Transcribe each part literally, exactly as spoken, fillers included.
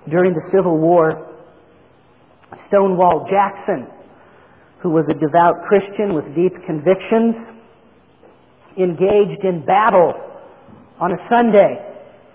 During the Civil War, Stonewall Jackson, who was a devout Christian with deep convictions, engaged in battle on a Sunday.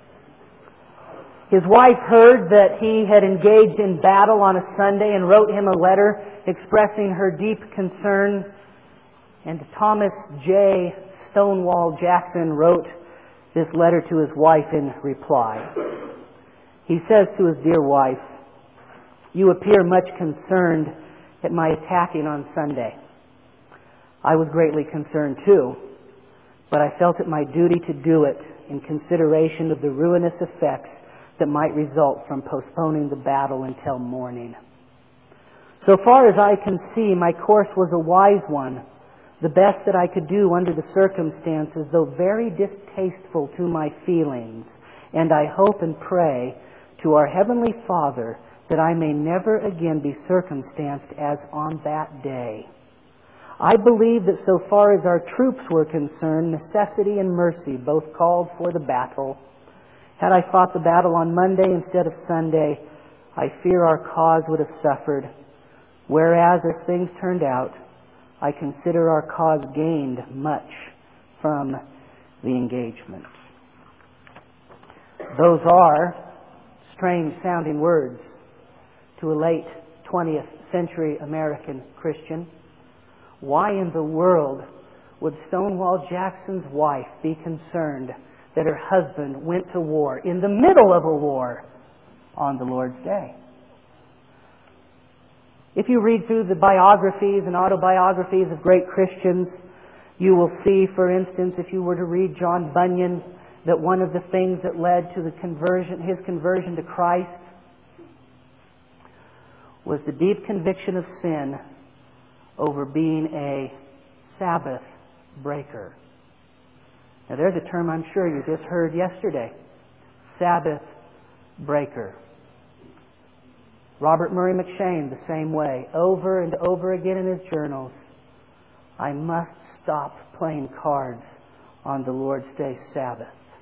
His wife heard that he had engaged in battle on a Sunday and wrote him a letter expressing her deep concern. And Thomas J. Stonewall Jackson wrote this letter to his wife in reply. He says to his dear wife, "You appear much concerned at my attacking on Sunday. I was greatly concerned too, but I felt it my duty to do it in consideration of the ruinous effects that might result from postponing the battle until morning. So far as I can see, my course was a wise one, the best that I could do under the circumstances, though very distasteful to my feelings, and I hope and pray to our Heavenly Father that I may never again be circumstanced as on that day. I believe that so far as our troops were concerned, necessity and mercy both called for the battle. Had I fought the battle on Monday instead of Sunday, I fear our cause would have suffered. Whereas, as things turned out, I consider our cause gained much from the engagement." Those are strange-sounding words to a late twentieth century American Christian. Why in the world would Stonewall Jackson's wife be concerned that her husband went to war in the middle of a war on the Lord's Day? If you read through the biographies and autobiographies of great Christians, you will see, for instance, if you were to read John Bunyan, that one of the things that led to the conversion, his conversion to Christ was the deep conviction of sin over being a Sabbath breaker. Now there's a term I'm sure you just heard yesterday. Sabbath breaker. Robert Murray McCheyne, the same way, over and over again in his journals. I must stop playing cards on the Lord's Day Sabbath.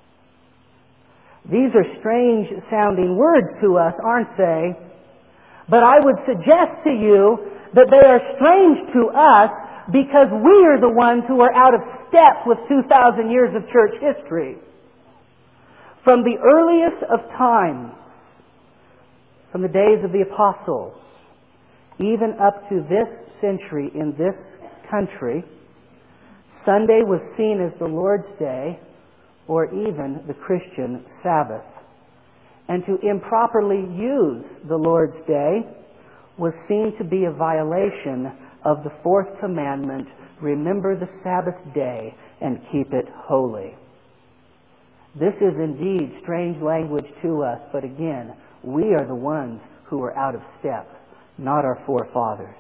These are strange sounding words to us, aren't they? But I would suggest to you that they are strange to us because we are the ones who are out of step with two thousand years of church history. From the earliest of times, from the days of the apostles, even up to this century in this country, Sunday was seen as the Lord's Day or even the Christian Sabbath. And to improperly use the Lord's Day was seen to be a violation of the fourth commandment, remember the Sabbath day and keep it holy. This is indeed strange language to us, but again, we are the ones who are out of step, not our forefathers.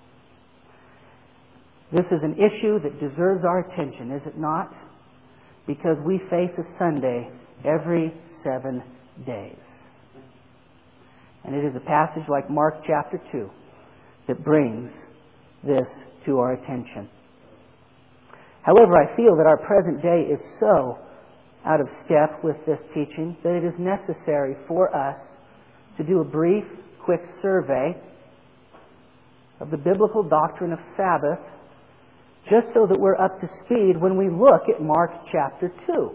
This is an issue that deserves our attention, is it not? Because we face a Sunday every seven days. And it is a passage like Mark chapter two that brings this to our attention. However, I feel that our present day is so out of step with this teaching that it is necessary for us to do a brief, quick survey of the biblical doctrine of Sabbath, just so that we're up to speed when we look at Mark chapter two.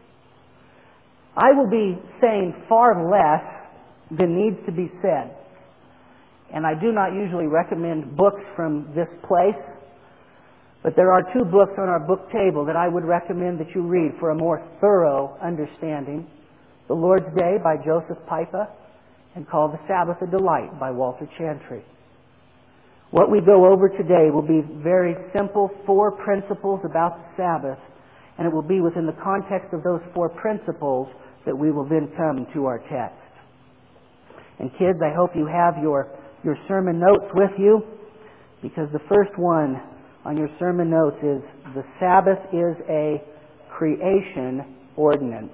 I will be saying far less than needs to be said. And I do not usually recommend books from this place, but there are two books on our book table that I would recommend that you read for a more thorough understanding. The Lord's Day by Joseph Pipa and called The Sabbath a Delight by Walter Chantry. What we go over today will be very simple four principles about the Sabbath, and it will be within the context of those four principles that we will then come to our text. And kids, I hope you have your, your sermon notes with you, because the first one on your sermon notes is, the Sabbath is a creation ordinance.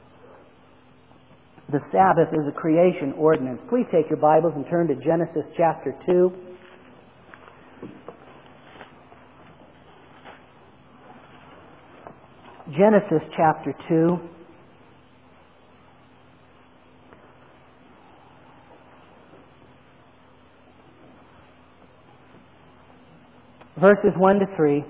The Sabbath is a creation ordinance. Please take your Bibles and turn to Genesis chapter two. Genesis chapter two. verses one to three.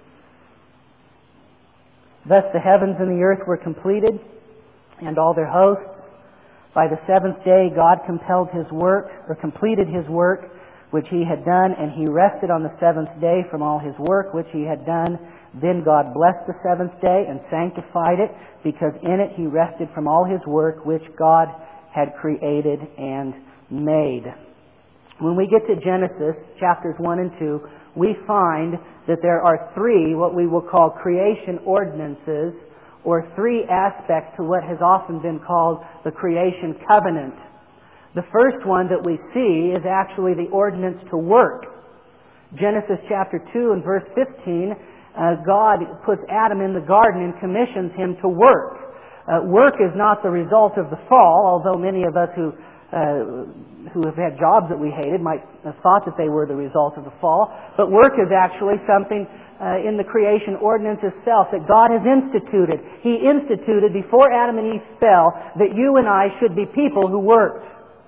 Thus the heavens and the earth were completed, and all their hosts. By the seventh day God compelled His work, or completed His work, which He had done, and He rested on the seventh day from all His work which He had done. Then God blessed the seventh day and sanctified it, because in it He rested from all His work which God had created and made. When we get to Genesis, chapters one and two, we find that there are three, what we will call creation ordinances, or three aspects to what has often been called the creation covenant. The first one that we see is actually the ordinance to work. Genesis chapter two and verse fifteen, uh, God puts Adam in the garden and commissions him to work. Uh, work is not the result of the fall, although many of us who uh, who have had jobs that we hated might have thought that they were the result of the fall. But work is actually something uh, in the creation ordinance itself that God has instituted. He instituted before Adam and Eve fell that you and I should be people who worked.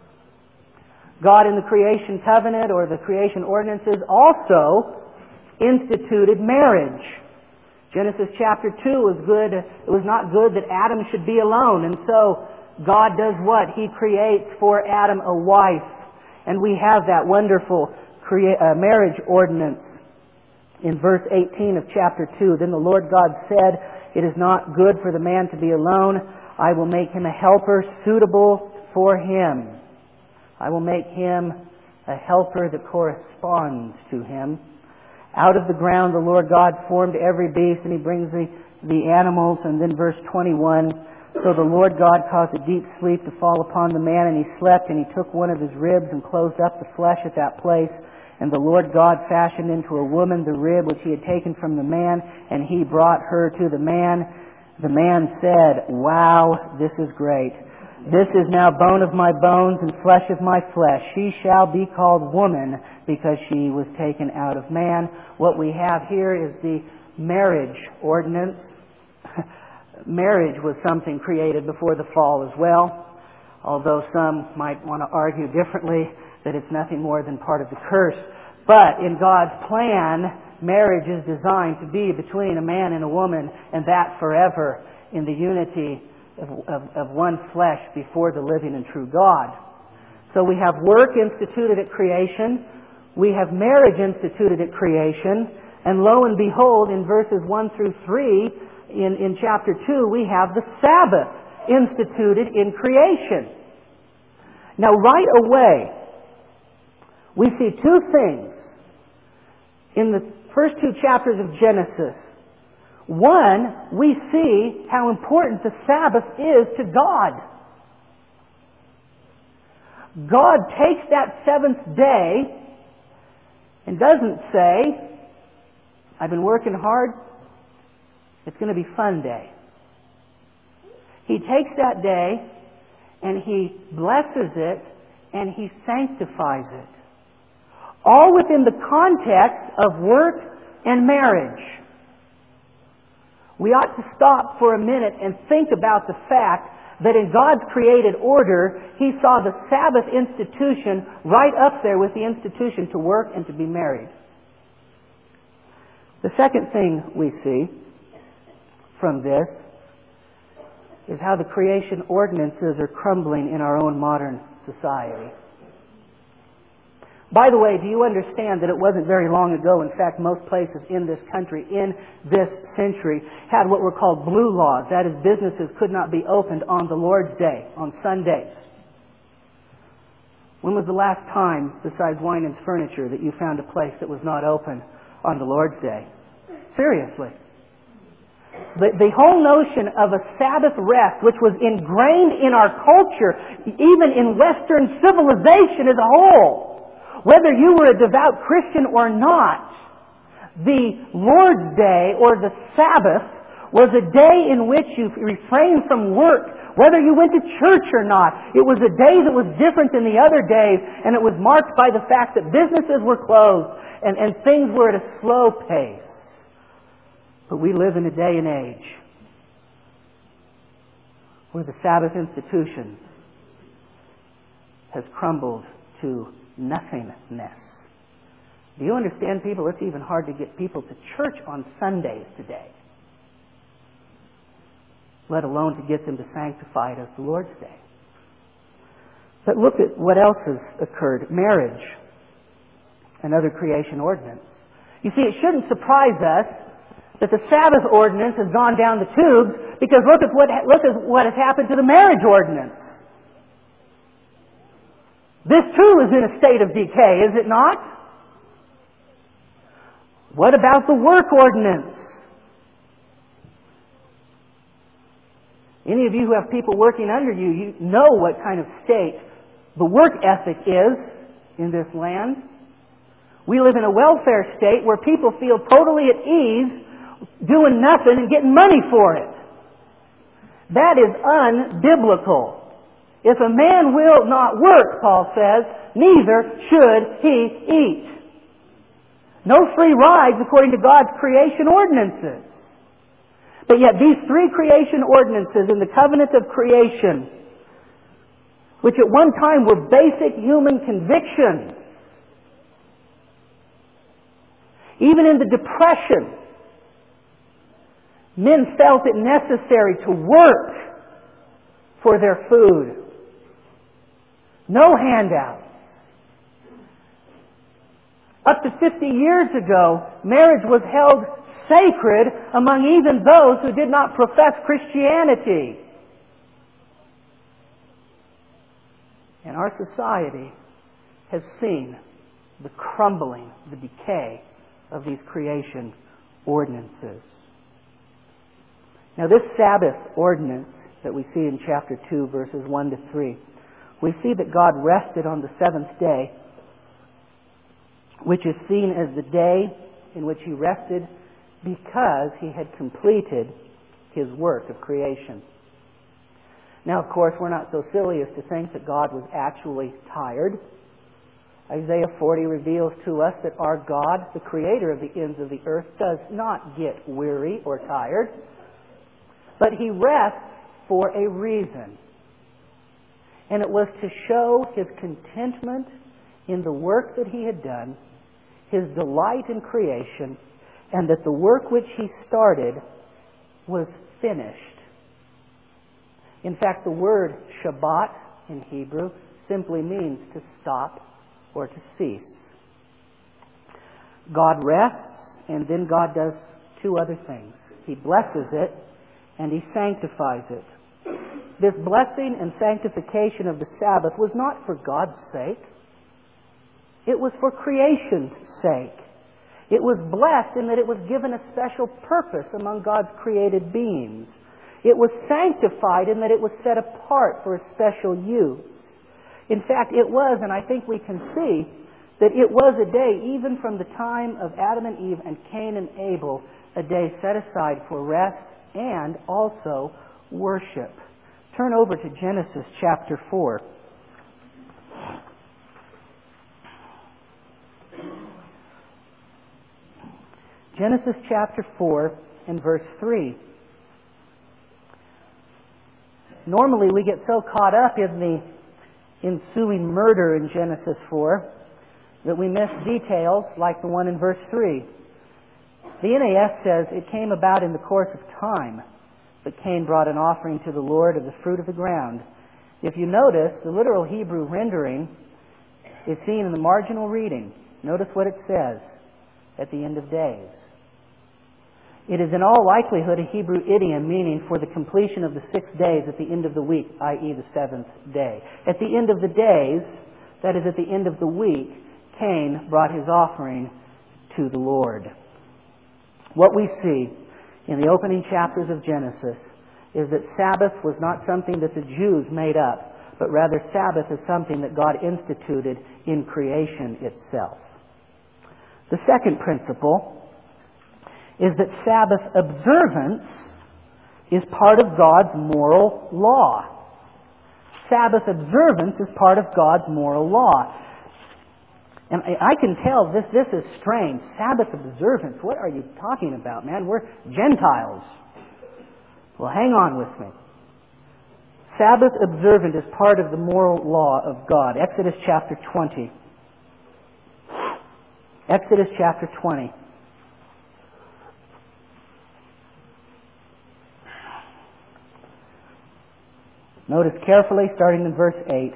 God in the creation covenant or the creation ordinances also instituted marriage. Genesis chapter two was good. It was not good that Adam should be alone. And so God does what? He creates for Adam a wife. And we have that wonderful crea- uh, marriage ordinance in verse eighteen of chapter two. Then the Lord God said, "It is not good for the man to be alone. I will make him a helper suitable for him." I will make him a helper that corresponds to him. Out of the ground the Lord God formed every beast, and He brings the, the animals. And then verse twenty-one, so the Lord God caused a deep sleep to fall upon the man, and he slept, and He took one of his ribs and closed up the flesh at that place. And the Lord God fashioned into a woman the rib which He had taken from the man, and He brought her to the man. The man said, "Wow, this is great. This is now bone of my bones and flesh of my flesh. She shall be called woman, because she was taken out of man." What we have here is the marriage ordinance. Marriage was something created before the fall as well, although some might want to argue differently, that it's nothing more than part of the curse. But in God's plan, marriage is designed to be between a man and a woman, and that forever in the unity Of, of, of one flesh before the living and true God. So we have work instituted at creation. We have marriage instituted at creation. And lo and behold, in verses one through three, in, in chapter two, we have the Sabbath instituted in creation. Now right away, we see two things in the first two chapters of Genesis. One, we see how important the Sabbath is to God. God takes that seventh day and doesn't say, "I've been working hard, it's going to be fun day." He takes that day and He blesses it and He sanctifies it. All within the context of work and marriage. We ought to stop for a minute and think about the fact that in God's created order, He saw the Sabbath institution right up there with the institution to work and to be married. The second thing we see from this is how the creation ordinances are crumbling in our own modern society. By the way, do you understand that it wasn't very long ago, in fact, most places in this country, in this century, had what were called blue laws. That is, businesses could not be opened on the Lord's Day, on Sundays. When was the last time, besides Winans Furniture, that you found a place that was not open on the Lord's Day? Seriously. The, the whole notion of a Sabbath rest, which was ingrained in our culture, even in Western civilization as a whole, whether you were a devout Christian or not, the Lord's Day or the Sabbath was a day in which you refrained from work, whether you went to church or not. It was a day that was different than the other days, and it was marked by the fact that businesses were closed and, and things were at a slow pace. But we live in a day and age where the Sabbath institution has crumbled to nothingness. Do you understand, people? It's even hard to get people to church on Sundays today, let alone to get them to sanctify it as the Lord's Day. But look at what else has occurred. Marriage, another creation ordinance. You see, it shouldn't surprise us that the Sabbath ordinance has gone down the tubes, because look at what, look at what has happened to the marriage ordinance. This too is in a state of decay, is it not? What about the work ordinance? Any of you who have people working under you, you know what kind of state the work ethic is in this land. We live in a welfare state where people feel totally at ease doing nothing and getting money for it. That is unbiblical. If a man will not work, Paul says, neither should he eat. No free rides according to God's creation ordinances. But yet these three creation ordinances in the covenant of creation, which at one time were basic human convictions, even in the Depression, men felt it necessary to work for their food. No handouts. Up to fifty years ago, marriage was held sacred among even those who did not profess Christianity. And our society has seen the crumbling, the decay of these creation ordinances. Now, this Sabbath ordinance that we see in chapter two, verses one to three, we see that God rested on the seventh day, which is seen as the day in which He rested because He had completed His work of creation. Now, of course, we're not so silly as to think that God was actually tired. Isaiah forty reveals to us that our God, the Creator of the ends of the earth, does not get weary or tired, but He rests for a reason. And it was to show His contentment in the work that He had done, His delight in creation, and that the work which He started was finished. In fact, the word Shabbat in Hebrew simply means to stop or to cease. God rests, and then God does two other things. He blesses it, and He sanctifies it. This blessing and sanctification of the Sabbath was not for God's sake. It was for creation's sake. It was blessed in that it was given a special purpose among God's created beings. It was sanctified in that it was set apart for a special use. In fact, it was, and I think we can see, that it was a day, even from the time of Adam and Eve and Cain and Abel, a day set aside for rest and also worship. Turn over to Genesis chapter four. Genesis chapter four and verse three. Normally we get so caught up in the ensuing murder in Genesis four that we miss details like the one in verse three. The N A S says it came about in the course of time, but Cain brought an offering to the Lord of the fruit of the ground. If you notice, the literal Hebrew rendering is seen in the marginal reading. Notice what it says, at the end of days. It is in all likelihood a Hebrew idiom meaning for the completion of the six days at the end of the week, that is the seventh day. At the end of the days, that is at the end of the week, Cain brought his offering to the Lord. What we see in the opening chapters of Genesis is that Sabbath was not something that the Jews made up, but rather Sabbath is something that God instituted in creation itself. The second principle is that Sabbath observance is part of God's moral law. Sabbath observance is part of God's moral law. And I can tell this, this is strange. Sabbath observance, what are you talking about, man? We're Gentiles. Well, hang on with me. Sabbath observance is part of the moral law of God. Exodus chapter twenty. Exodus chapter twenty. Notice carefully, starting in verse eight.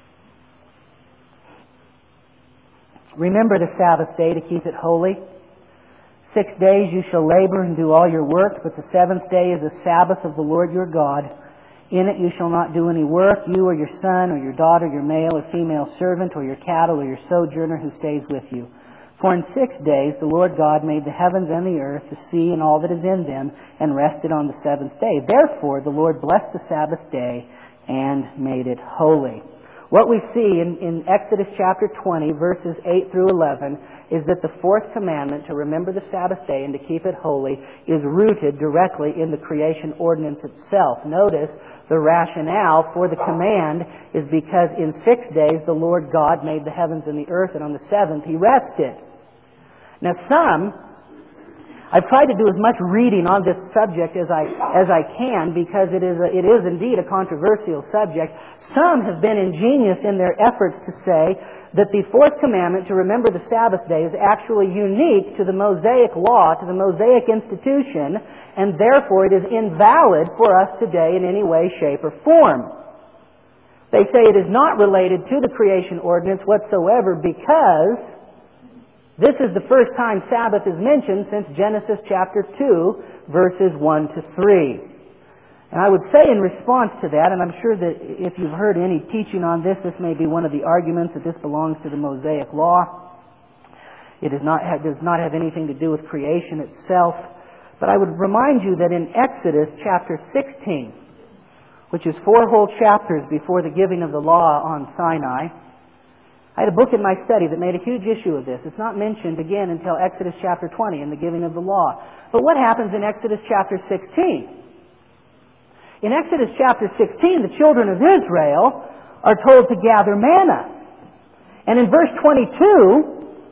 Remember the Sabbath day to keep it holy. Six days you shall labor and do all your work, but the seventh day is the Sabbath of the Lord your God. In it you shall not do any work, you or your son or your daughter, your male or female servant, or your cattle or your sojourner who stays with you. For in six days the Lord God made the heavens and the earth, the sea and all that is in them, and rested on the seventh day. Therefore the Lord blessed the Sabbath day and made it holy. What we see in, in Exodus chapter twenty, verses eight through eleven, is that the fourth commandment, to remember the Sabbath day and to keep it holy, is rooted directly in the creation ordinance itself. Notice the rationale for the command is because in six days the Lord God made the heavens and the earth, and on the seventh He rested. Now some, I've tried to do as much reading on this subject as I as I can because it is a, it is indeed a controversial subject. Some have been ingenious in their efforts to say that the fourth commandment, to remember the Sabbath day, is actually unique to the Mosaic law, to the Mosaic institution, and therefore it is invalid for us today in any way, shape, or form. They say it is not related to the creation ordinance whatsoever because this is the first time Sabbath is mentioned since Genesis chapter two, verses one to three. And I would say in response to that, and I'm sure that if you've heard any teaching on this, this may be one of the arguments that this belongs to the Mosaic law. It is not, does not have anything to do with creation itself. But I would remind you that in Exodus chapter sixteen, which is four whole chapters before the giving of the law on Sinai, I had a book in my study that made a huge issue of this. It's not mentioned again until Exodus chapter twenty in the giving of the law. But what happens in Exodus chapter sixteen? In Exodus chapter sixteen, the children of Israel are told to gather manna. And in verse twenty-two,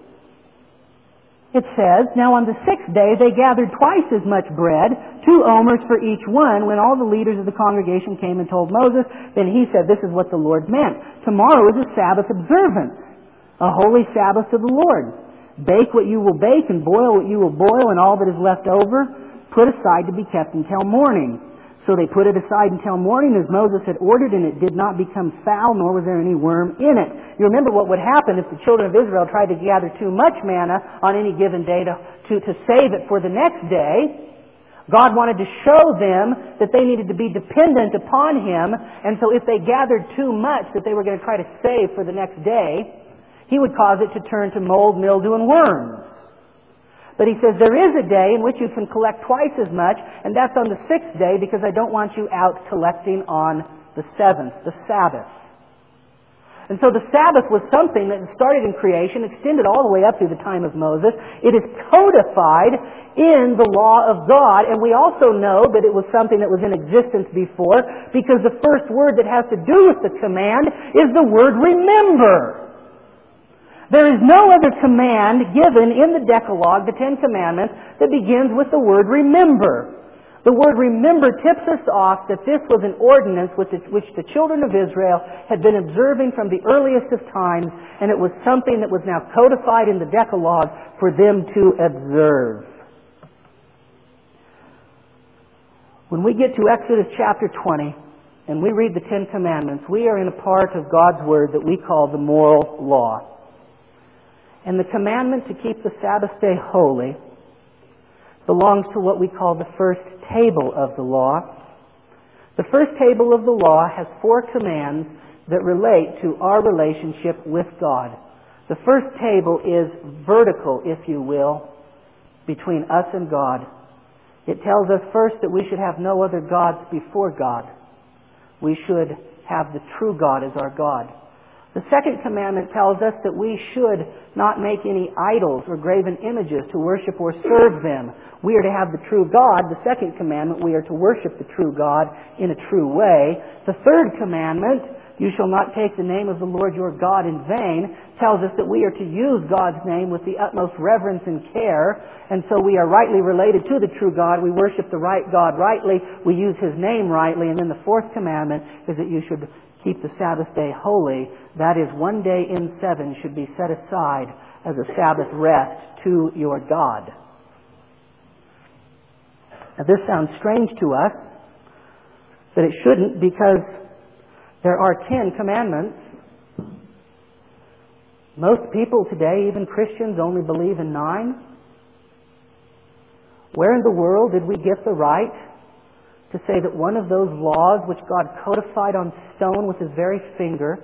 it says, "Now on the sixth day they gathered twice as much bread, two omers for each one. When all the leaders of the congregation came and told Moses, then he said, this is what the Lord meant. Tomorrow is a Sabbath observance, a holy Sabbath to the Lord. Bake what you will bake and boil what you will boil, and all that is left over put aside to be kept until morning." So they put it aside until morning as Moses had ordered, and it did not become foul, nor was there any worm in it. You remember what would happen if the children of Israel tried to gather too much manna on any given day to, to, to save it for the next day. God wanted to show them that they needed to be dependent upon Him, and so if they gathered too much that they were going to try to save for the next day, He would cause it to turn to mold, mildew, and worms. But He says there is a day in which you can collect twice as much, and that's on the sixth day because I don't want you out collecting on the seventh, the Sabbath. And so the Sabbath was something that started in creation, extended all the way up through the time of Moses. It is codified in the law of God, and we also know that it was something that was in existence before because the first word that has to do with the command is the word remember. There is no other command given in the Decalogue, the Ten Commandments, that begins with the word remember. The word remember tips us off that this was an ordinance which the children of Israel had been observing from the earliest of times, and it was something that was now codified in the Decalogue for them to observe. When we get to Exodus chapter twenty, and we read the Ten Commandments, we are in a part of God's Word that we call the moral law. And the commandment to keep the Sabbath day holy belongs to what we call the first table of the law. The first table of the law has four commands that relate to our relationship with God. The first table is vertical, if you will, between us and God. It tells us first that we should have no other gods before God. We should have the true God as our God. The second commandment tells us that we should not make any idols or graven images to worship or serve them. We are to have the true God. The second commandment, we are to worship the true God in a true way. The third commandment, you shall not take the name of the Lord your God in vain, tells us that we are to use God's name with the utmost reverence and care. And so we are rightly related to the true God. We worship the right God rightly. We use His name rightly. And then the fourth commandment is that you should keep the Sabbath day holy. That is, one day in seven should be set aside as a Sabbath rest to your God. Now this sounds strange to us, but it shouldn't, because there are Ten Commandments. Most people today, even Christians, only believe in nine. Where in the world did we get the right to say that one of those laws which God codified on stone with His very finger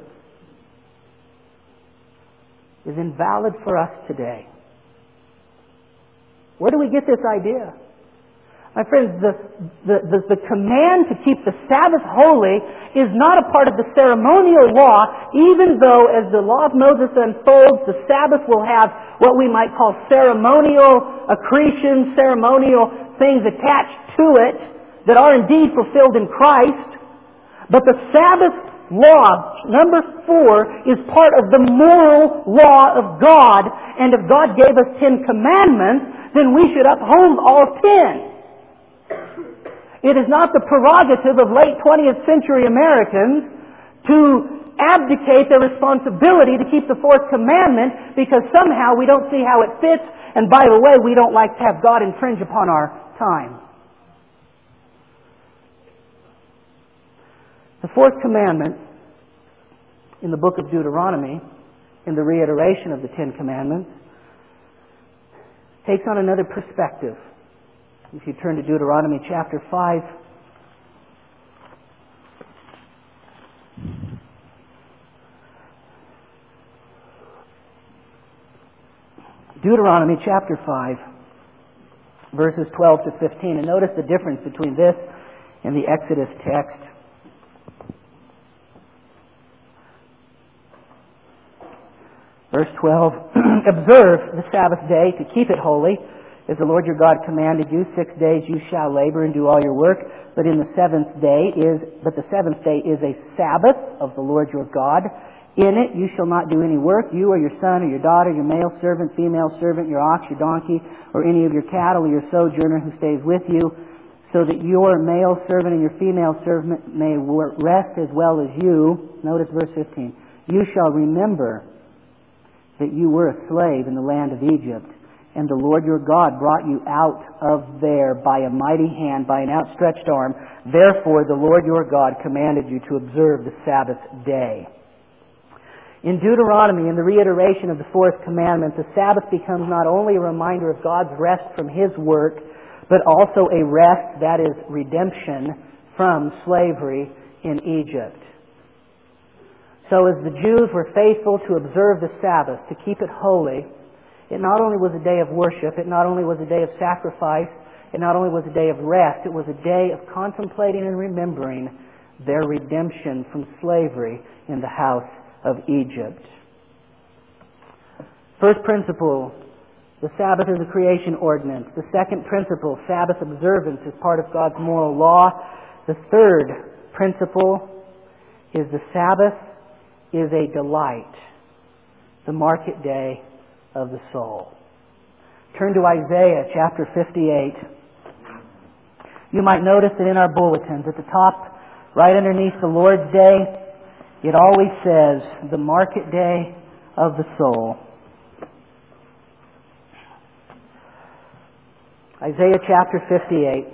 is invalid for us today? Where do we get this idea? My friends, the, the, the, the command to keep the Sabbath holy is not a part of the ceremonial law, even though as the law of Moses unfolds, the Sabbath will have what we might call ceremonial accretion, ceremonial things attached to it that are indeed fulfilled in Christ. But the Sabbath law, number four, is part of the moral law of God. And if God gave us Ten Commandments, then we should uphold all ten. It is not the prerogative of late twentieth century Americans to abdicate their responsibility to keep the fourth commandment because somehow we don't see how it fits, and by the way, we don't like to have God infringe upon our time. The fourth commandment in the book of Deuteronomy, in the reiteration of the Ten Commandments, takes on another perspective. If you turn to Deuteronomy chapter five, Deuteronomy chapter five, verses twelve to fifteen, and notice the difference between this and the Exodus text. Verse twelve, observe the Sabbath day to keep it holy. As the Lord your God commanded you, six days you shall labor and do all your work. But in the seventh day is, but the seventh day is a Sabbath of the Lord your God. In it you shall not do any work, you or your son or your daughter, your male servant, female servant, your ox, your donkey, or any of your cattle, or your sojourner who stays with you, so that your male servant and your female servant may rest as well as you. Notice verse fifteen. You shall remember that you were a slave in the land of Egypt, and the Lord your God brought you out of there by a mighty hand, by an outstretched arm. Therefore the Lord your God commanded you to observe the Sabbath day. In Deuteronomy, in the reiteration of the fourth commandment, the Sabbath becomes not only a reminder of God's rest from His work, but also a rest, that is, redemption from slavery in Egypt. So as the Jews were faithful to observe the Sabbath, to keep it holy, it not only was a day of worship, it not only was a day of sacrifice, it not only was a day of rest, it was a day of contemplating and remembering their redemption from slavery in the house of Egypt. First principle, the Sabbath is a creation ordinance. The second principle, Sabbath observance is part of God's moral law. The third principle is the Sabbath is a delight, the market day of the soul. Turn to Isaiah chapter fifty-eight. You might notice that in our bulletins at the top, right underneath the Lord's Day, it always says the market day of the soul. Isaiah chapter fifty-eight.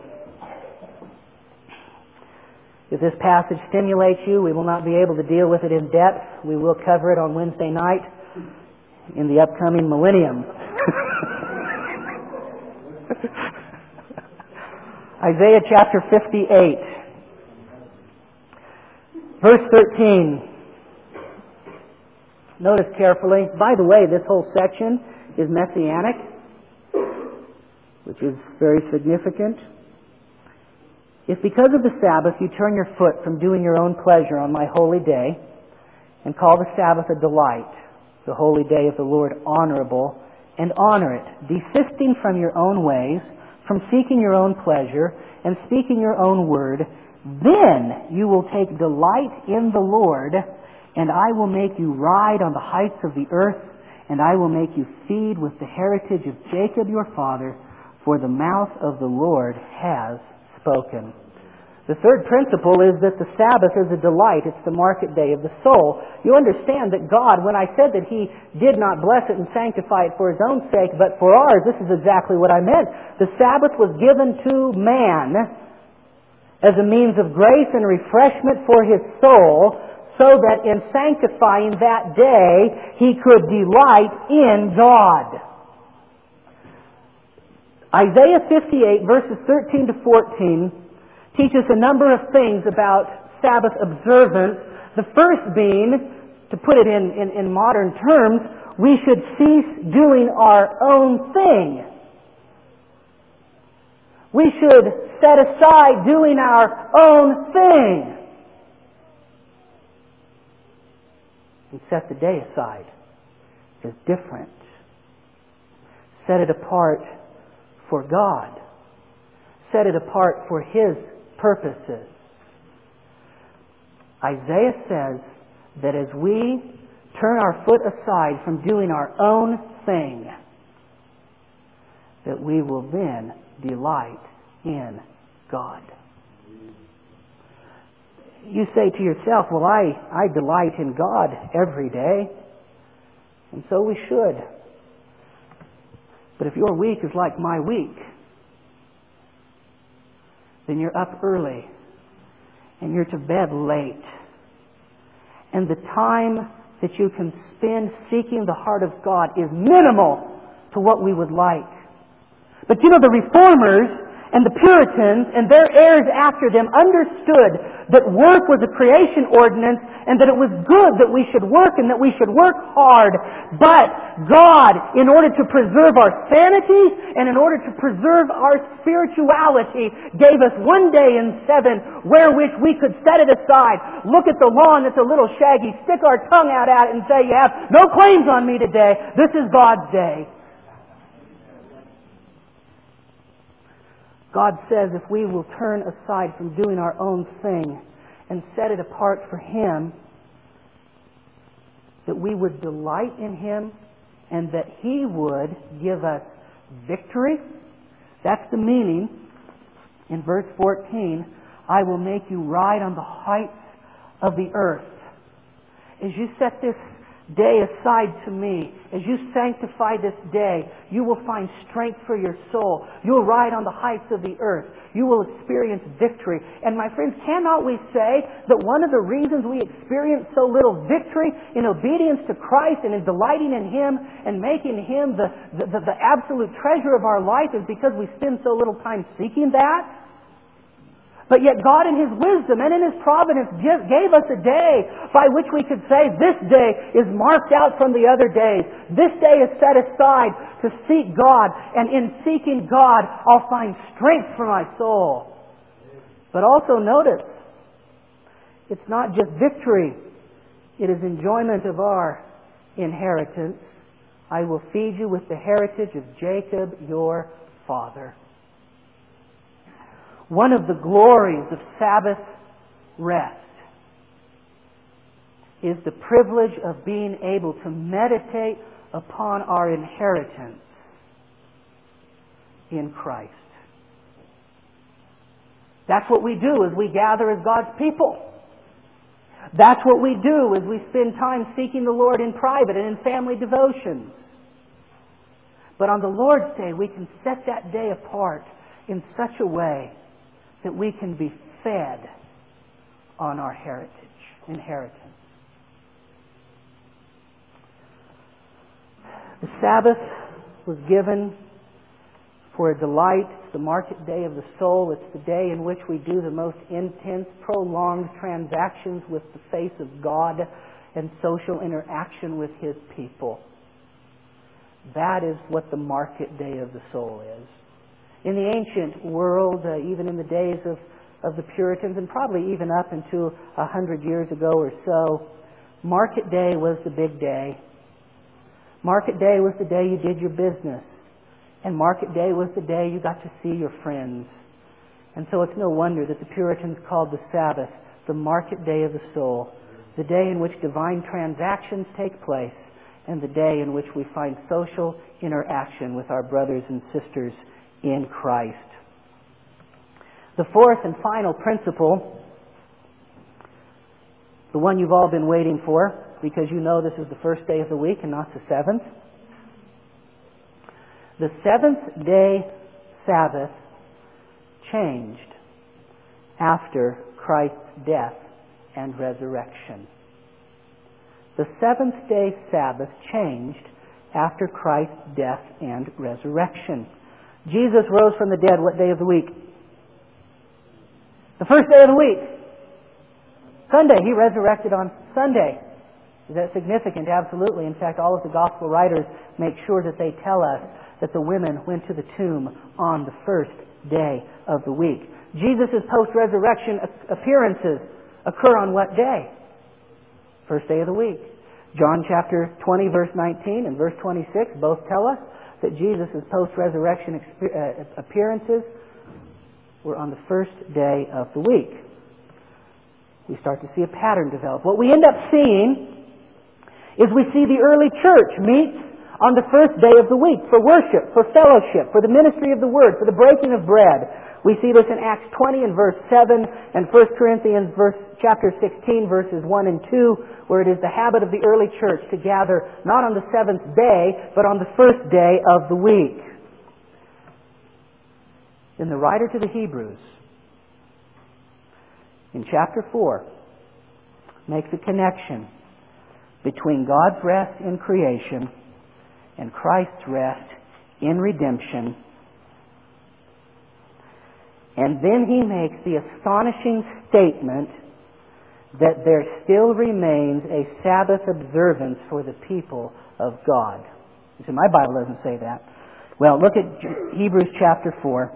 If this passage stimulates you, we will not be able to deal with it in depth. We will cover it on Wednesday night in the upcoming millennium. Isaiah chapter fifty-eight, verse thirteen. Notice carefully. By the way, this whole section is messianic, which is very significant. If because of the Sabbath you turn your foot from doing your own pleasure on my holy day, and call the Sabbath a delight, the holy day of the Lord honorable, and honor it, desisting from your own ways, from seeking your own pleasure, and speaking your own word, then you will take delight in the Lord, and I will make you ride on the heights of the earth, and I will make you feed with the heritage of Jacob your father, for the mouth of the Lord has spoken. The third principle is that the Sabbath is a delight. It's the market day of the soul. You understand that God, when I said that He did not bless it and sanctify it for His own sake, but for ours, this is exactly what I meant. The Sabbath was given to man as a means of grace and refreshment for his soul, so that in sanctifying that day, he could delight in God. Isaiah fifty-eight, verses thirteen to fourteen, teaches a number of things about Sabbath observance. The first being, to put it in, in, in modern terms, we should cease doing our own thing. We should set aside doing our own thing and set the day aside. Is different. Set it apart for God. Set it apart for His purposes. Isaiah says that as we turn our foot aside from doing our own thing, that we will then delight in God. You say to yourself, well, I, I delight in God every day, and so we should. But if your week is like my week, then you're up early and you're to bed late. And the time that you can spend seeking the heart of God is minimal to what we would like. But you know, the Reformers and the Puritans and their heirs after them understood that work was a creation ordinance and that it was good that we should work and that we should work hard. But God, in order to preserve our sanity and in order to preserve our spirituality, gave us one day in seven wherewith we could set it aside, look at the lawn that's a little shaggy, stick our tongue out at it and say, you have no claims on me today. This is God's day. God says if we will turn aside from doing our own thing and set it apart for Him, that we would delight in Him and that He would give us victory. That's the meaning in verse fourteen. I will make you ride on the heights of the earth. As you set this day aside to me, as you sanctify this day, you will find strength for your soul. You will ride on the heights of the earth. You will experience victory. And my friends, cannot we say that one of the reasons we experience so little victory in obedience to Christ and in delighting in Him and making Him the, the, the, the absolute treasure of our life is because we spend so little time seeking that? But yet God in His wisdom and in His providence gave us a day by which we could say, this day is marked out from the other days. This day is set aside to seek God. And in seeking God, I'll find strength for my soul. But also notice, it's not just victory. It is enjoyment of our inheritance. I will feed you with the heritage of Jacob, your father. One of the glories of Sabbath rest is the privilege of being able to meditate upon our inheritance in Christ. That's what we do as we gather as God's people. That's what we do as we spend time seeking the Lord in private and in family devotions. But on the Lord's Day, we can set that day apart in such a way that we can be fed on our heritage, inheritance. The Sabbath was given for a delight. It's the market day of the soul. It's the day in which we do the most intense, prolonged transactions with the face of God and social interaction with His people. That is what the market day of the soul is. In the ancient world, uh, even in the days of, of the Puritans, and probably even up into a hundred years ago or so, market day was the big day. Market day was the day you did your business. And market day was the day you got to see your friends. And so it's no wonder that the Puritans called the Sabbath the market day of the soul, the day in which divine transactions take place, and the day in which we find social interaction with our brothers and sisters in Christ. The fourth and final principle, the one you've all been waiting for, because you know this is the first day of the week and not the seventh. The seventh day Sabbath changed after Christ's death and resurrection. The seventh day Sabbath changed after Christ's death and resurrection. Jesus rose from the dead what day of the week? The first day of the week. Sunday. He resurrected on Sunday. Is that significant? Absolutely. In fact, all of the gospel writers make sure that they tell us that the women went to the tomb on the first day of the week. Jesus' post-resurrection appearances occur on what day? First day of the week. John chapter twenty, verse nineteen and verse twenty-six both tell us that Jesus' post-resurrection appearances were on the first day of the week. We start to see a pattern develop. What we end up seeing is we see the early church meets on the first day of the week for worship, for fellowship, for the ministry of the Word, for the breaking of bread. We see this in Acts twenty and verse seven and First Corinthians verse, chapter sixteen, verses one and two, where it is the habit of the early church to gather not on the seventh day, but on the first day of the week. Then the writer to the Hebrews, in chapter four, makes a connection between God's rest in creation and Christ's rest in redemption. And then he makes the astonishing statement that there still remains a Sabbath observance for the people of God. You see, my Bible doesn't say that. Well, look at Hebrews chapter four.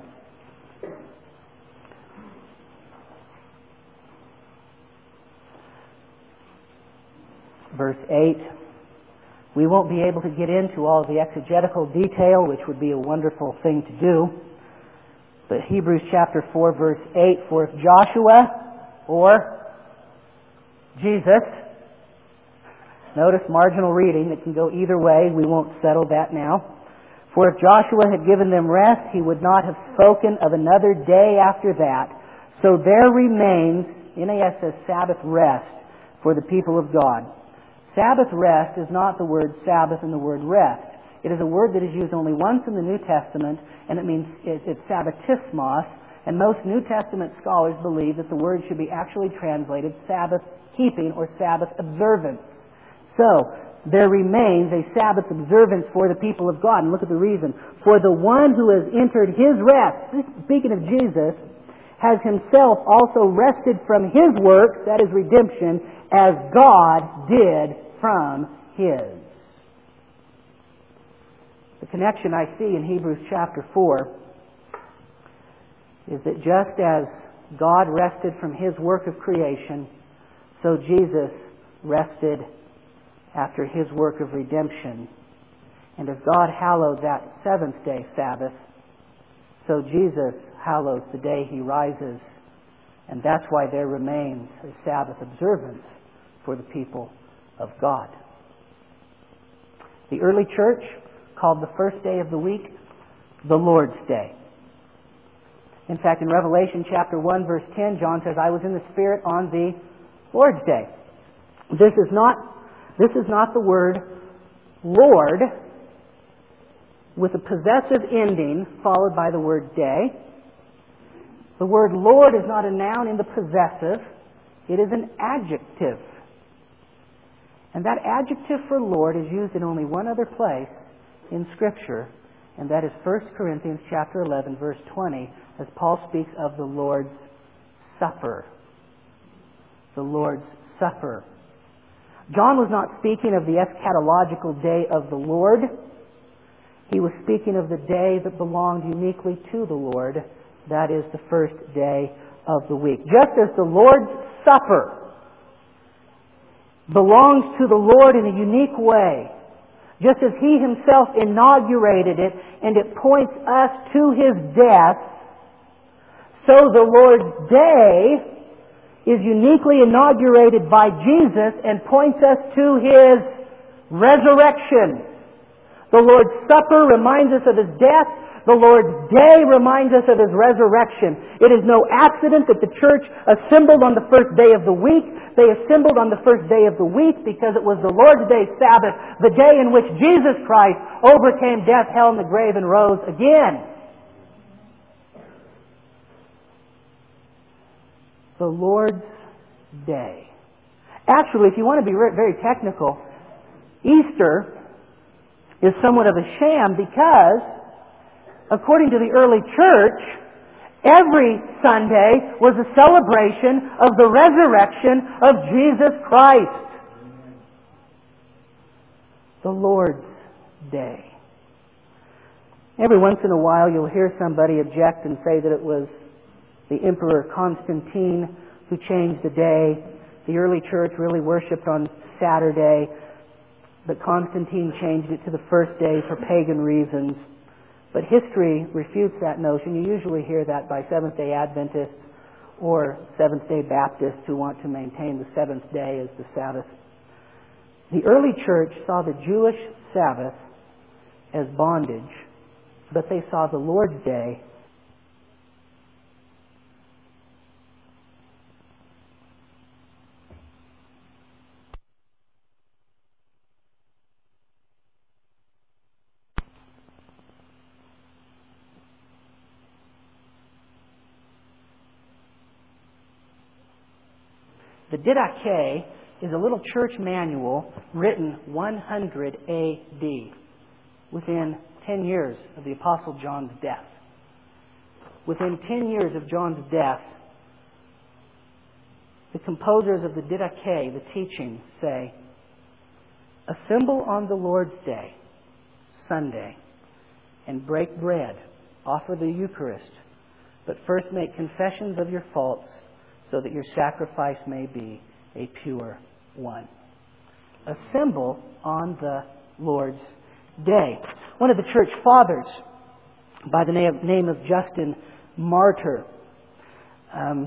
Verse eight. We won't be able to get into all the exegetical detail, which would be a wonderful thing to do. But Hebrews chapter four, verse eight, for if Joshua or Jesus, notice marginal reading, it can go either way, we won't settle that now. For if Joshua had given them rest, he would not have spoken of another day after that. So there remains, N A S says Sabbath rest for the people of God. Sabbath rest is not the word Sabbath and the word rest. It is a word that is used only once in the New Testament, and it means it's Sabbatismos, and most New Testament scholars believe that the word should be actually translated Sabbath keeping or Sabbath observance. So, there remains a Sabbath observance for the people of God. And look at the reason. For the one who has entered his rest, speaking of Jesus, has himself also rested from his works, that is redemption, as God did from his. The connection I see in Hebrews chapter four is that just as God rested from his work of creation, so Jesus rested after his work of redemption. And as God hallowed that seventh day Sabbath, so Jesus hallows the day he rises. And that's why there remains a Sabbath observance for the people of God. The early church called the first day of the week the Lord's Day. In fact, in Revelation chapter one, verse ten, John says, I was in the Spirit on the Lord's Day. This is not, this is not the word Lord with a possessive ending followed by the word day. The word Lord is not a noun in the possessive. It is an adjective. And that adjective for Lord is used in only one other place in Scripture, and that is First Corinthians chapter eleven, verse twenty, as Paul speaks of the Lord's Supper. The Lord's Supper. John was not speaking of the eschatological day of the Lord. He was speaking of the day that belonged uniquely to the Lord. That is the first day of the week. Just as the Lord's Supper belongs to the Lord in a unique way, just as He Himself inaugurated it and it points us to His death, so the Lord's Day is uniquely inaugurated by Jesus and points us to His resurrection. The Lord's Supper reminds us of His death. The Lord's Day reminds us of His resurrection. It is no accident that the church assembled on the first day of the week. They assembled on the first day of the week because it was the Lord's Day Sabbath, the day in which Jesus Christ overcame death, hell, and the grave and rose again. The Lord's Day. Actually, if you want to be very technical, Easter is somewhat of a sham because, according to the early church, every Sunday was a celebration of the resurrection of Jesus Christ. The Lord's Day. Every once in a while you'll hear somebody object and say that it was the Emperor Constantine who changed the day. The early church really worshipped on Saturday, but Constantine changed it to the first day for pagan reasons. But history refutes that notion. You usually hear that by Seventh-day Adventists or Seventh-day Baptists who want to maintain the seventh day as the Sabbath. The early church saw the Jewish Sabbath as bondage, but they saw the Lord's Day The Didache is a little church manual written one hundred A D, within ten years of the Apostle John's death. Within ten years of John's death, the composers of the Didache, the teaching, say, assemble on the Lord's Day, Sunday, and break bread, offer the Eucharist, but first make confessions of your faults, so that your sacrifice may be a pure one. Assemble on the Lord's Day. One of the church fathers, by the name of Justin Martyr, um,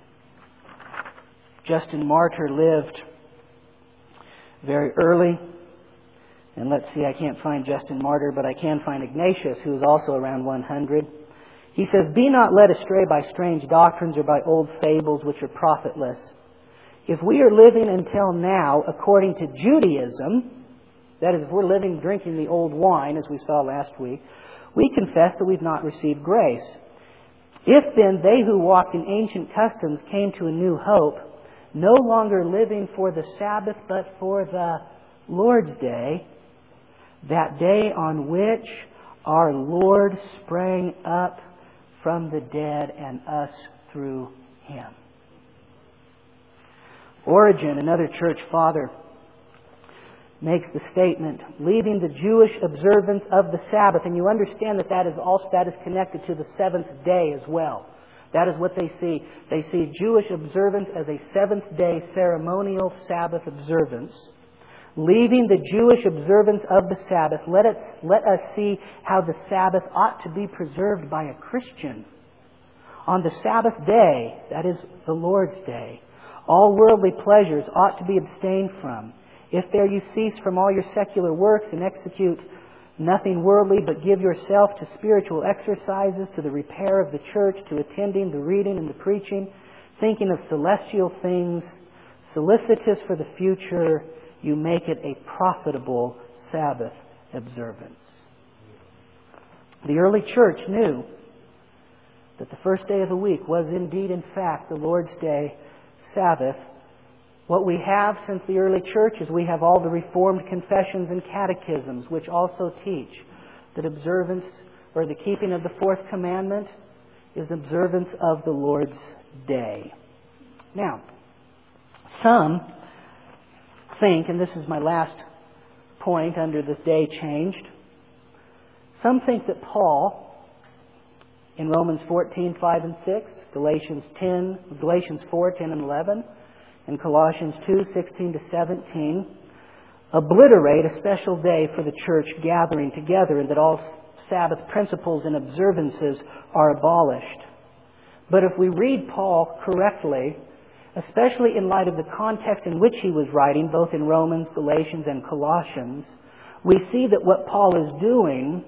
Justin Martyr lived very early. And let's see, I can't find Justin Martyr, but I can find Ignatius, who is also around one hundred. He says, be not led astray by strange doctrines or by old fables which are profitless. If we are living until now according to Judaism, that is, if we're living drinking the old wine, as we saw last week, we confess that we've not received grace. If then they who walked in ancient customs came to a new hope, no longer living for the Sabbath but for the Lord's Day, that day on which our Lord sprang up from the dead and us through Him. Origen, another church father, makes the statement, leaving the Jewish observance of the Sabbath, and you understand that that is also that is connected to the seventh day as well. That is what they see. They see Jewish observance as a seventh day ceremonial Sabbath observance. Leaving the Jewish observance of the Sabbath, let us, let us see how the Sabbath ought to be preserved by a Christian. On the Sabbath day, that is the Lord's Day, all worldly pleasures ought to be abstained from. If there you cease from all your secular works and execute nothing worldly, but give yourself to spiritual exercises, to the repair of the church, to attending the reading and the preaching, thinking of celestial things, solicitous for the future, you make it a profitable Sabbath observance. The early church knew that the first day of the week was indeed, in fact, the Lord's Day, Sabbath. What we have since the early church is we have all the Reformed confessions and catechisms, which also teach that observance, or the keeping of the fourth commandment, is observance of the Lord's Day. Now, some think, and this is my last point under this day changed, some think that Paul, in Romans fourteen, five and six, Galatians ten, Galatians four, ten and eleven, and Colossians two, sixteen to seventeen, obliterate a special day for the church gathering together, and that all Sabbath principles and observances are abolished. But if we read Paul correctly, especially in light of the context in which he was writing, both in Romans, Galatians, and Colossians, we see that what Paul is doing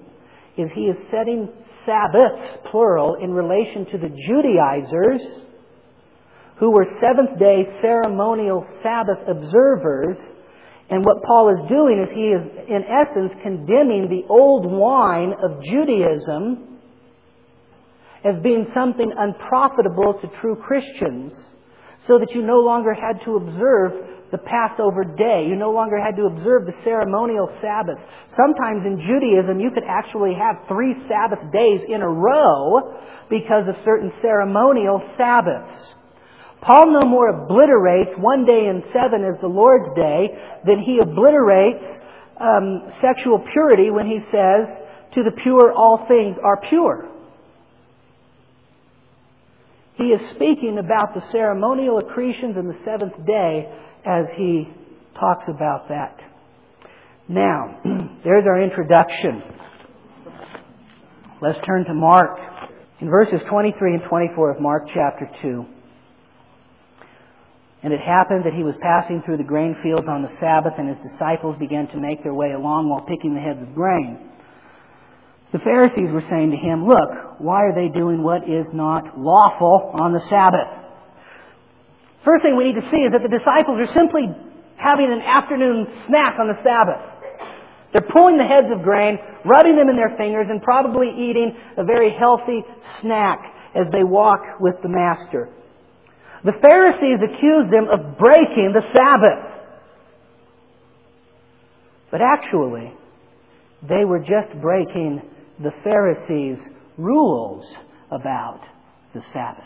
is he is setting Sabbaths, plural, in relation to the Judaizers, who were seventh-day ceremonial Sabbath observers. And what Paul is doing is he is, in essence, condemning the old wine of Judaism as being something unprofitable to true Christians, so that you no longer had to observe the Passover day. You no longer had to observe the ceremonial Sabbaths. Sometimes in Judaism you could actually have three Sabbath days in a row because of certain ceremonial Sabbaths. Paul no more obliterates one day in seven as the Lord's day than he obliterates um, sexual purity when he says, "To the pure all things are pure." He is speaking about the ceremonial accretions in the seventh day as he talks about that. Now, there's our introduction. Let's turn to Mark. In verses twenty-three and twenty-four of Mark chapter two. "And it happened that he was passing through the grain fields on the Sabbath, and his disciples began to make their way along while picking the heads of grain. The Pharisees were saying to him, 'Look, why are they doing what is not lawful on the Sabbath?'" First thing we need to see is that the disciples are simply having an afternoon snack on the Sabbath. They're pulling the heads of grain, rubbing them in their fingers, and probably eating a very healthy snack as they walk with the Master. The Pharisees accused them of breaking the Sabbath. But actually, they were just breaking the Pharisees' rules about the Sabbath.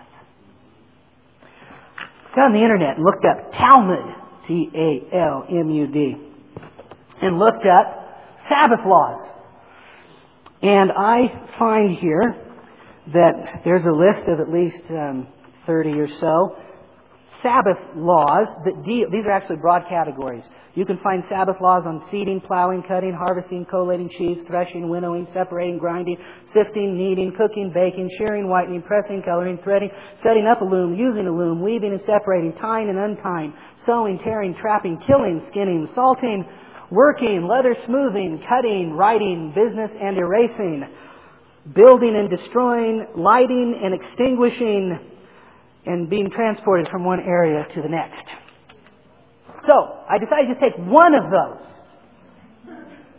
Got on the internet and looked up Talmud, T A L M U D, and looked up Sabbath laws. And I find here that there's a list of at least um, thirty or so Sabbath laws that deal, these are actually broad categories. You can find Sabbath laws on seeding, plowing, cutting, harvesting, collating sheaves, threshing, winnowing, separating, grinding, sifting, kneading, cooking, baking, shearing, whitening, pressing, coloring, threading, setting up a loom, using a loom, weaving and separating, tying and untying, sewing, tearing, trapping, killing, skinning, salting, working, leather smoothing, cutting, writing, business and erasing, building and destroying, lighting and extinguishing, and being transported from one area to the next. So, I decided to take one of those.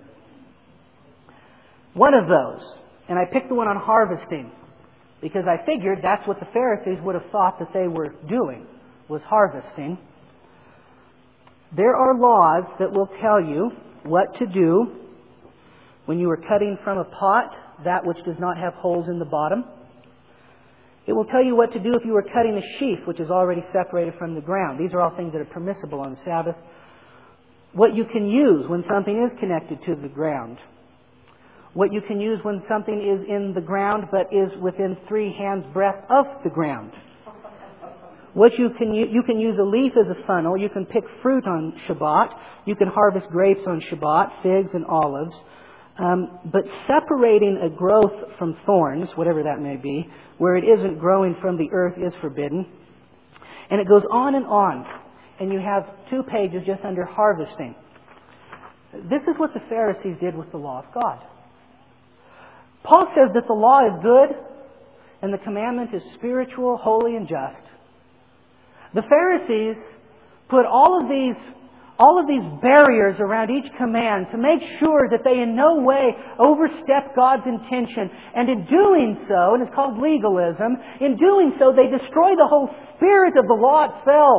One of those. And I picked the one on harvesting. Because I figured that's what the Pharisees would have thought that they were doing, was harvesting. There are laws that will tell you what to do when you are cutting from a pot, that which does not have holes in the bottom. It will tell you what to do if you are cutting a sheaf which is already separated from the ground. These are all things that are permissible on the Sabbath. What you can use when something is connected to the ground. What you can use when something is in the ground but is within three hands' breadth of the ground. What you can you can use a leaf as a funnel. You can pick fruit on Shabbat. You can harvest grapes on Shabbat, figs and olives. Um, but separating a growth from thorns, whatever that may be, where it isn't growing from the earth is forbidden. And it goes on and on. And you have two pages just under harvesting. This is what the Pharisees did with the law of God. Paul says that the law is good and the commandment is spiritual, holy, and just. The Pharisees put all of these all of these barriers around each command to make sure that they in no way overstep God's intention. And in doing so, and it's called legalism, in doing so they destroy the whole spirit of the law itself.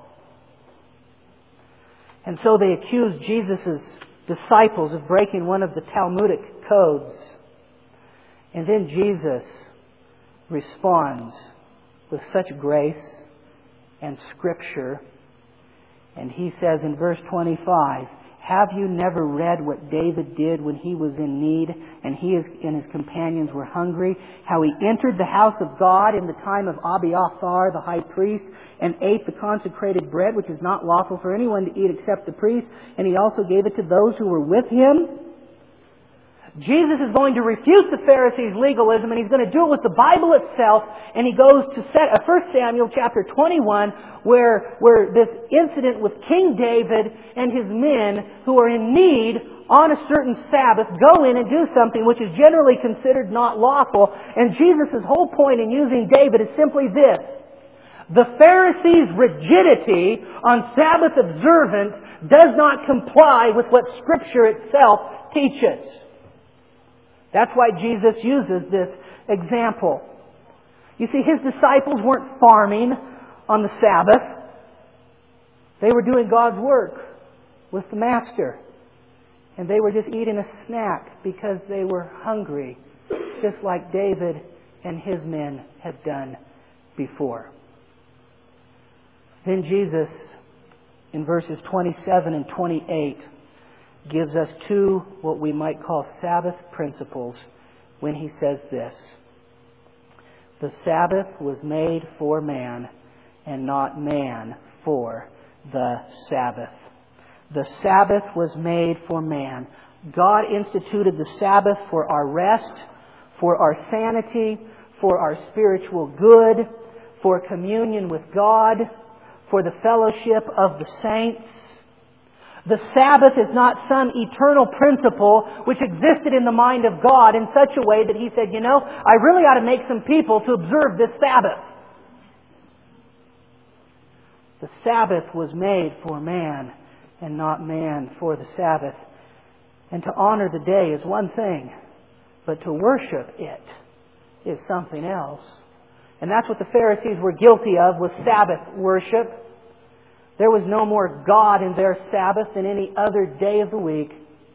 And so they accuse Jesus' disciples of breaking one of the Talmudic codes. And then Jesus responds with such grace and Scripture. And he says in verse twenty-five, "Have you never read what David did when he was in need and he and his companions were hungry? How he entered the house of God in the time of Abiathar the high priest and ate the consecrated bread which is not lawful for anyone to eat except the priest, and he also gave it to those who were with him?" Jesus is going to refute the Pharisees' legalism, and He's going to do it with the Bible itself. And He goes to First Samuel chapter twenty-one, where, where this incident with King David and his men who are in need on a certain Sabbath go in and do something which is generally considered not lawful. And Jesus' whole point in using David is simply this: the Pharisees' rigidity on Sabbath observance does not comply with what Scripture itself teaches. That's why Jesus uses this example. You see, His disciples weren't farming on the Sabbath. They were doing God's work with the Master. And they were just eating a snack because they were hungry, just like David and his men had done before. Then Jesus, in verses twenty-seven and twenty-eight, gives us two what we might call Sabbath principles when He says this: the Sabbath was made for man, and not man for the Sabbath. The Sabbath was made for man. God instituted the Sabbath for our rest, for our sanity, for our spiritual good, for communion with God, for the fellowship of the saints. The Sabbath is not some eternal principle which existed in the mind of God in such a way that He said, you know, I really ought to make some people to observe this Sabbath. The Sabbath was made for man, and not man for the Sabbath. And to honor the day is one thing, but to worship it is something else. And that's what the Pharisees were guilty of, was Sabbath worship. There was no more God in their Sabbath than any other day of the week.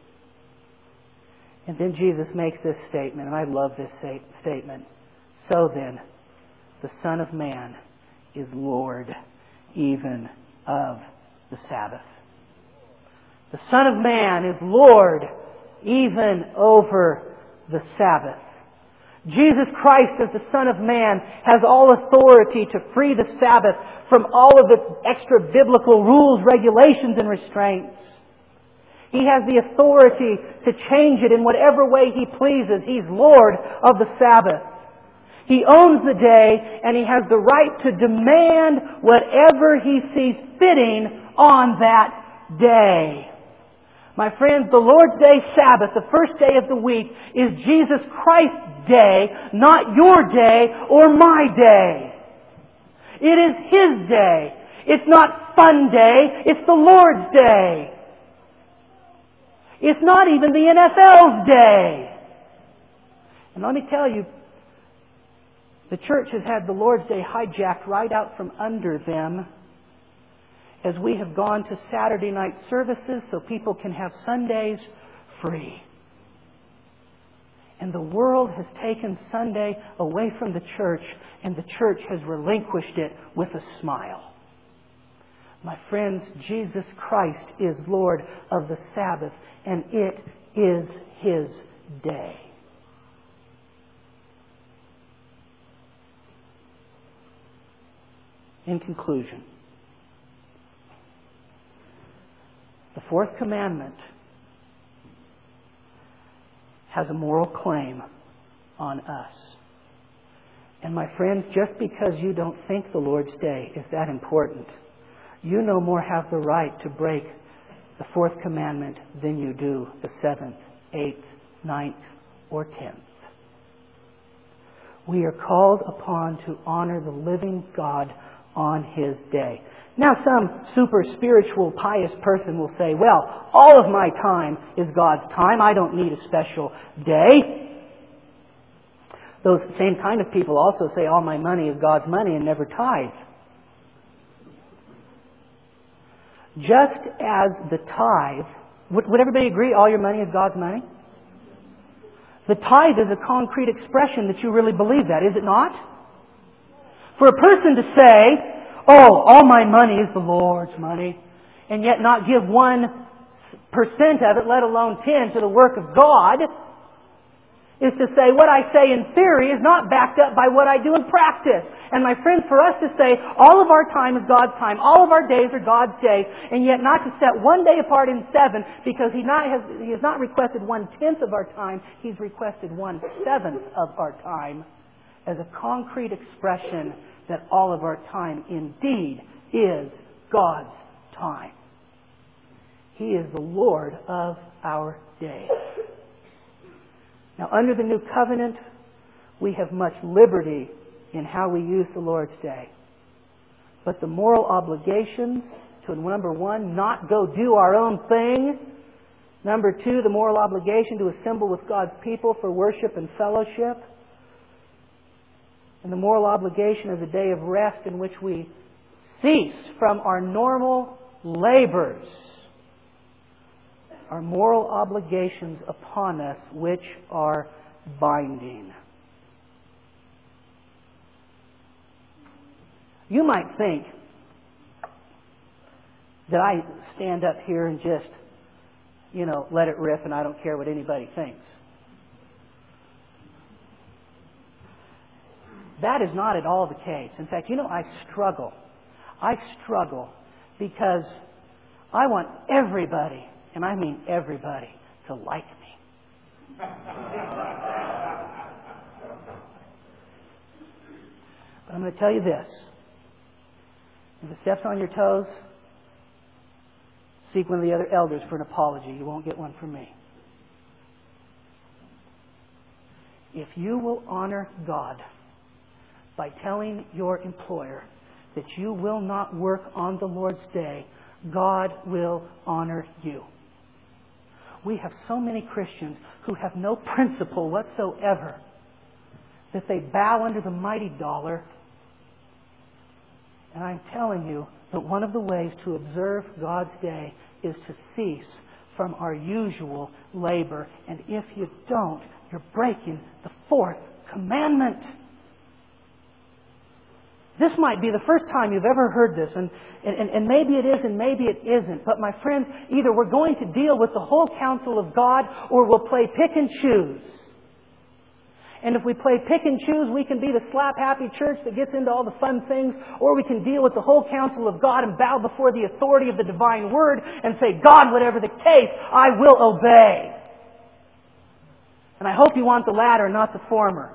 And then Jesus makes this statement, and I love this statement. So then, the Son of Man is Lord even of the Sabbath. The Son of Man is Lord even over the Sabbath. Jesus Christ, as the Son of Man, has all authority to free the Sabbath from all of its extra-biblical rules, regulations, and restraints. He has the authority to change it in whatever way He pleases. He's Lord of the Sabbath. He owns the day, and He has the right to demand whatever He sees fitting on that day. My friends, the Lord's Day Sabbath, the first day of the week, is Jesus Christ's day, not your day or my day. It is His day. It's not fun day, it's the Lord's day. It's not even the N F L's day. And let me tell you, the church has had the Lord's Day hijacked right out from under them, as we have gone to Saturday night services so people can have Sundays free. And the world has taken Sunday away from the church, and the church has relinquished it with a smile. My friends, Jesus Christ is Lord of the Sabbath, and it is His day. In conclusion, the fourth commandment has a moral claim on us. And my friends, just because you don't think the Lord's Day is that important, you no more have the right to break the fourth commandment than you do the seventh, eighth, ninth, or tenth. We are called upon to honor the living God on His day. Now, some super spiritual, pious person will say, well, all of my time is God's time. I don't need a special day. Those same kind of people also say, all my money is God's money, and never tithe. Just as the tithe, would, would everybody agree all your money is God's money? The tithe is a concrete expression that you really believe that, is it not? For a person to say, oh, all my money is the Lord's money, and yet not give one percent of it, let alone ten, to the work of God, is to say what I say in theory is not backed up by what I do in practice. And my friends, for us to say all of our time is God's time, all of our days are God's days, and yet not to set one day apart in seven because He, not, has, he has not requested one-tenth of our time, He's requested one-seventh of our time as a concrete expression that all of our time indeed is God's time. He is the Lord of our days. Now, under the new covenant, we have much liberty in how we use the Lord's Day. But the moral obligations to, number one, not go do our own thing. Number two, the moral obligation to assemble with God's people for worship and fellowship. And the moral obligation as a day of rest in which we cease from our normal labors. Are moral obligations upon us which are binding. You might think that I stand up here and just, you know, let it riff and I don't care what anybody thinks. That is not at all the case. In fact, you know, I struggle. I struggle because I want everybody, and I mean everybody, to like me. But I'm going to tell you this. If it steps on your toes, seek one of the other elders for an apology. You won't get one from me. If you will honor God by telling your employer that you will not work on the Lord's Day, God will honor you. We have so many Christians who have no principle whatsoever that they bow under the mighty dollar. And I'm telling you that one of the ways to observe God's day is to cease from our usual labor. And if you don't, you're breaking the fourth commandment. This might be the first time you've ever heard this, and, and, and maybe it is and maybe it isn't. But my friends, either we're going to deal with the whole counsel of God or we'll play pick and choose. And if we play pick and choose, we can be the slap-happy church that gets into all the fun things, or we can deal with the whole counsel of God and bow before the authority of the divine word and say, God, whatever the case, I will obey. And I hope you want the latter, not the former.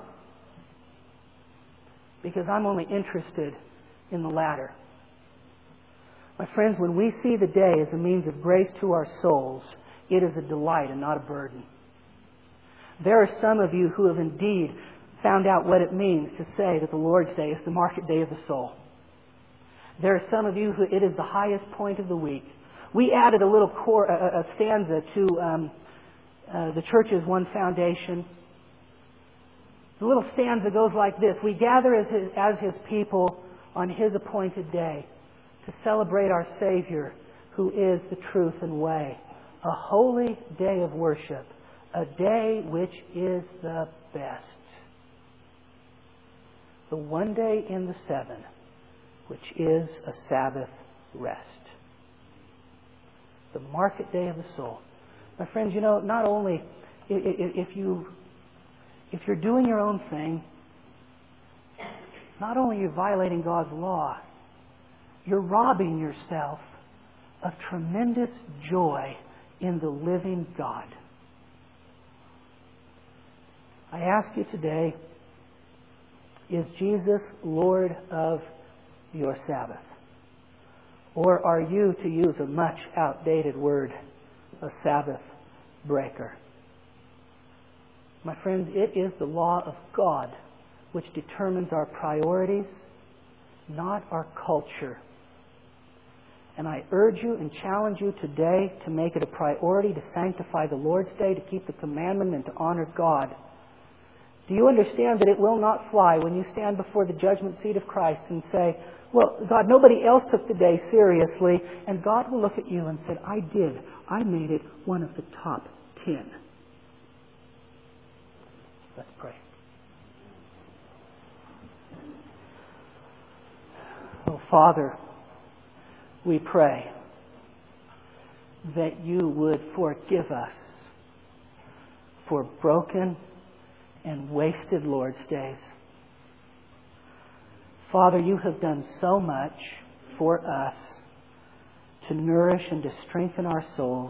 Because I'm only interested in the latter. My friends, when we see the day as a means of grace to our souls, it is a delight and not a burden. There are some of you who have indeed found out what it means to say that the Lord's Day is the market day of the soul. There are some of you who it is the highest point of the week. We added a little core, a, a stanza to um, uh, the church's one foundation. The little stanza goes like this. We gather as his, as His people on His appointed day to celebrate our Savior, who is the truth and way. A holy day of worship. A day which is the best. The one day in the seven, which is a Sabbath rest. The market day of the soul. My friends, you know, not only if you if you're doing your own thing, not only are you violating God's law, you're robbing yourself of tremendous joy in the living God. I ask you today, is Jesus Lord of your Sabbath? Or are you, to use a much outdated word, a Sabbath breaker? My friends, it is the law of God which determines our priorities, not our culture. And I urge you and challenge you today to make it a priority to sanctify the Lord's Day, to keep the commandment, and to honor God. Do you understand that it will not fly when you stand before the judgment seat of Christ and say, well, God, nobody else took the day seriously, and God will look at you and say, I did. I made it one of the top ten. Let's pray. Oh, Father, we pray that you would forgive us for broken and wasted Lord's days. Father, you have done so much for us to nourish and to strengthen our souls.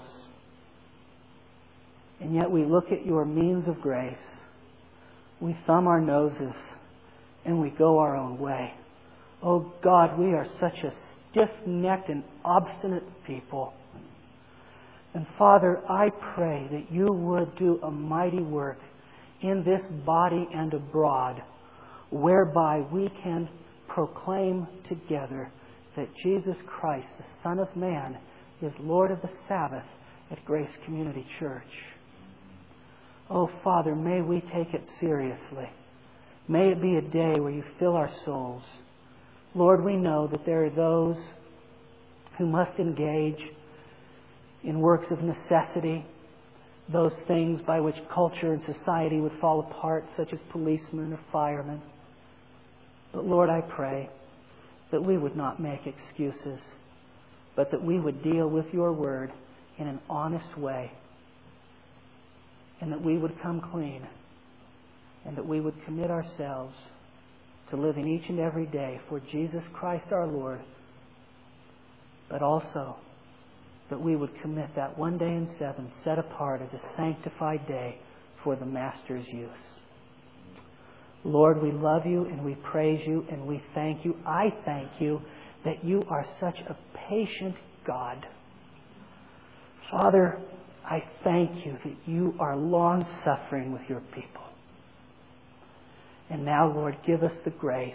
And yet we look at your means of grace, we thumb our noses, and we go our own way. Oh God, we are such a stiff-necked and obstinate people. And Father, I pray that you would do a mighty work in this body and abroad, whereby we can proclaim together that Jesus Christ, the Son of Man, is Lord of the Sabbath at Grace Community Church. Oh, Father, may we take it seriously. May it be a day where you fill our souls. Lord, we know that there are those who must engage in works of necessity, those things by which culture and society would fall apart, such as policemen or firemen. But Lord, I pray that we would not make excuses, but that we would deal with your word in an honest way, and that we would come clean, and that we would commit ourselves to living each and every day for Jesus Christ our Lord, but also that we would commit that one day in seven set apart as a sanctified day for the Master's use. Lord, we love you and we praise you and we thank you. I thank you that you are such a patient God. Father, I thank you that you are long-suffering with your people. And now, Lord, give us the grace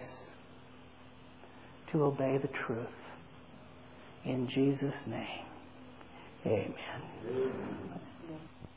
to obey the truth. In Jesus' name, amen.